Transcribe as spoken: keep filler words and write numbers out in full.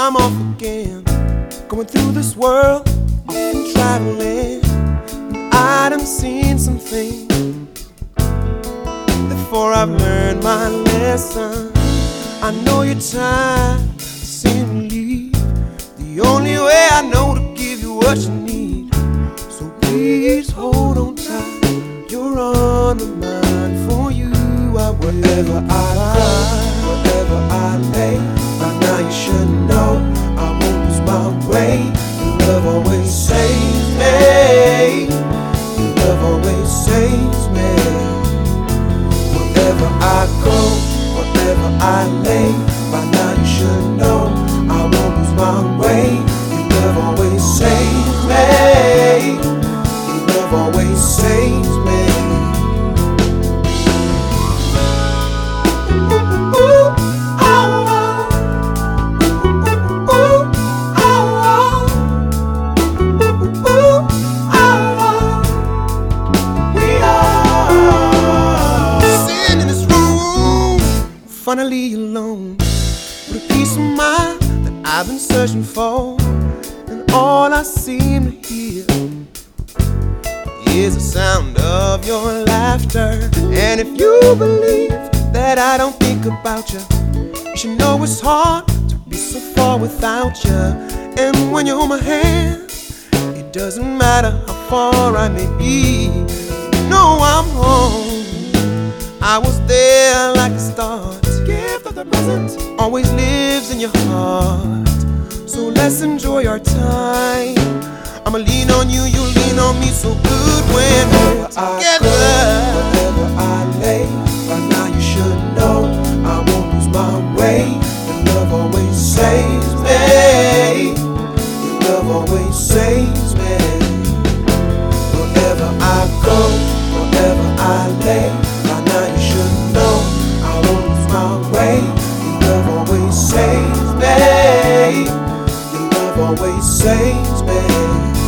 I'm off again, going through this world, often traveling. And I done seen some things before I've learned my lesson. I know you're tired, seem to leave. The only way I know to give you what you need. So please hold on tight. You're on the mind for you. I wherever I cry, wherever I lay. By now you should know I won't lose my way. Your love always saves me. Your love always saves me. Wherever I go, wherever I lay. By now you should know I won't lose my way. Your love always saves me. Your love always saves me. Finally alone, with a peace of mind that I've been searching for. And all I seem to hear is the sound of your laughter. And if you believe that I don't think about you, you should know it's hard to be so far without you. And when you hold my hand, it doesn't matter how far I may be. You know I'm home. I was there like a start. Gift of the present always lives in your heart. So let's enjoy our time. I'ma lean on you, you lean on me. So good when we're together. Wherever I lay, by now you should know I won't lose my way. Your love always saves me. Your love always saves me. Wherever I go, wherever I lay, by now you should know I won't lose my way. Your love always saves me. Your love always saves me.